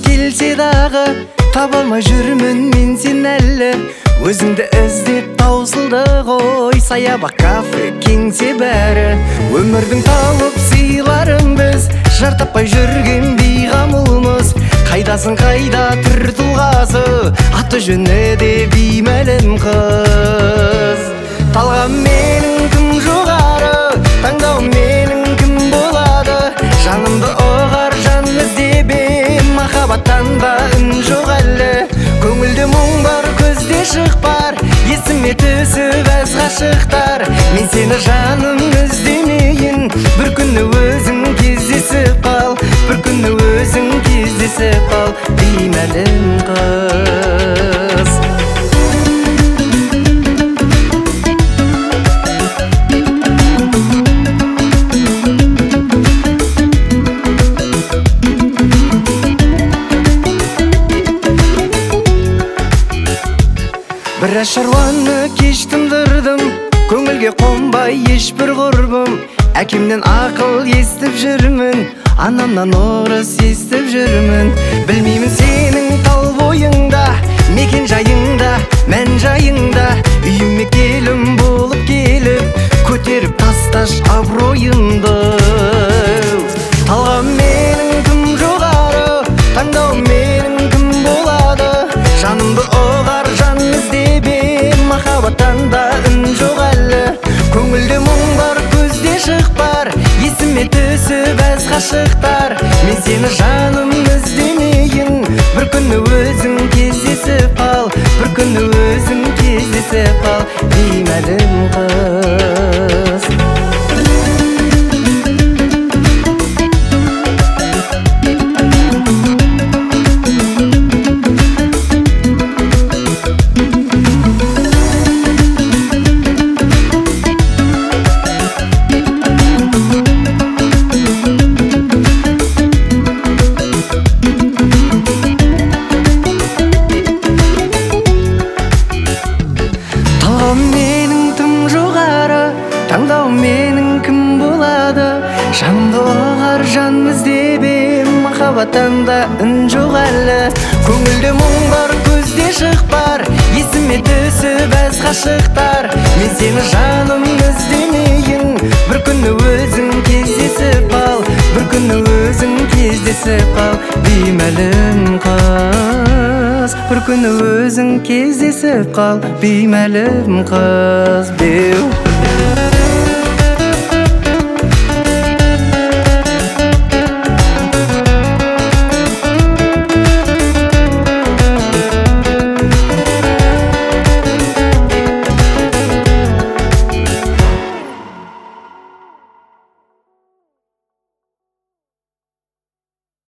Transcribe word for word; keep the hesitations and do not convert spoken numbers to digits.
келсе дағы, таба алмай жүрмін мен сен әлі. Өзіңді іздеп таусылды ғой, саябақ, кафе, кеңсе бәрі. Өмірдің тауып сыйларын біз, жар таппай жүрген бейғамылмыз. Қайдасың қайда түр тұлғасы, аты жөні де беймәлім қыз. Талғам менің кім жоғары, таңдау менің кім болады. Жанымды оғар жан іздебем, махаббаттан ба үн жоқ әлі. Көңілде мұң бар, көзде шық бар, есіме түсіп әз ғашықтар. Мен сені жаным іздемейін, бір күні өзің кездесіп қал, бір күні өзің кездесіп қал, беймәлім қыз. Біраз шаруаны кеш тындырдым, көңілге қонбай ешбір құрбым. Әкемнен ақыл естіп жүрмін, анамнан орыс естіп жүрмін. Білмеймін сенің тал бойыңда, мекен жайыңда, мән жайыңда. Үйіме келім болып келіп, көтеріп тасташ абыройымды. Талғам менің кім жоғары, таңдау менің кім болады. Жанымды оғар жан іздебем, махаббаттан да үн жоқ әлі. Көңілде мұң бар, көзде шық бар, есіме түсіп әз ғашықтар. Мен сені жаным іздемейін, бір күні өзің кездесіп қал, бір күні өзің кездесіп қал, беймәлім қыз. Таңдау менің кім болады, жанымды оғар жан іздебем, махаббаттан да үн жоқ әлі. Көңілде мұң бар, көзде шық бар, есіме түсіп әз ғашықтар. Мен сені жаным іздемейін, бір күні өзің кездесіп қал, бір күні өзің кездесіп қал, беймәлім қыз. Бір күні өзің кездесіп қал, беймәлім қыз. Беу